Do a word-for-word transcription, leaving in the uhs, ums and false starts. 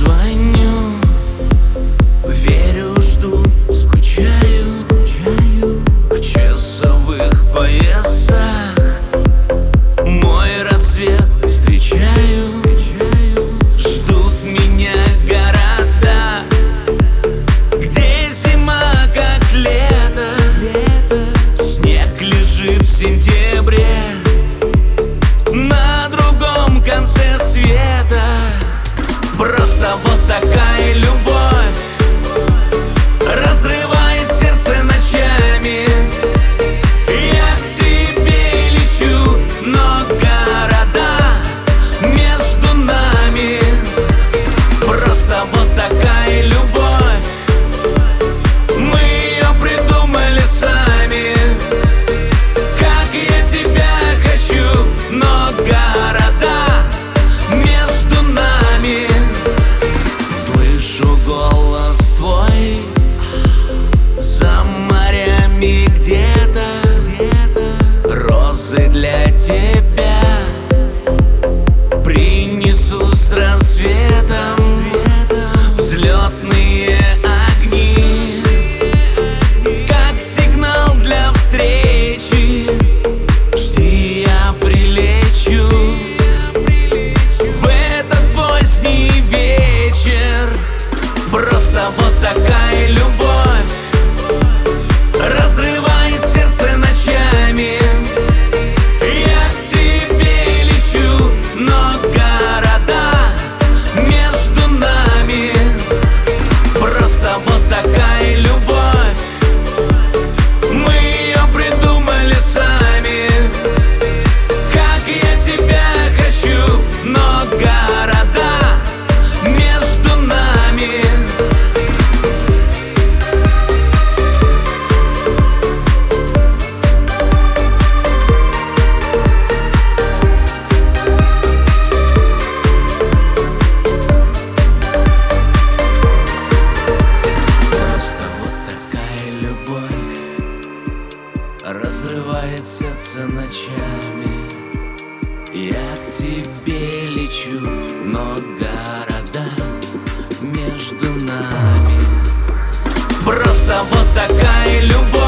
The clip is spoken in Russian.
звоню, верю, жду, скучаю, скучаю в часовых поясах. Мой рассвет встречаю, встречаю. Ждут меня города, где зима как лето, лето. Снег лежит в сентябре на другом конце света. Просто вот такая любовь разрывает сердце ночами. Я к тебе лечу, но города между нами. Просто вот такая любовь, мы ее придумали сами. Как я тебя хочу, но города между нами. Слышу голос твой за морями где-то, где-то. Розы для тебя принесу с рассветом, взлетные огни, как сигнал для встречи. Жди, я прилечу в этот поздний вечер. Просто вот такая любовь разрывает сердце ночами. Я к тебе лечу, но города между нами. Просто вот такая любовь, мы ее придумали сами. Как я тебя хочу, но города между нами. Просто вот такая любовь разрывает сердце ночами. Я к тебе лечу, но города между нами. Просто вот такая любовь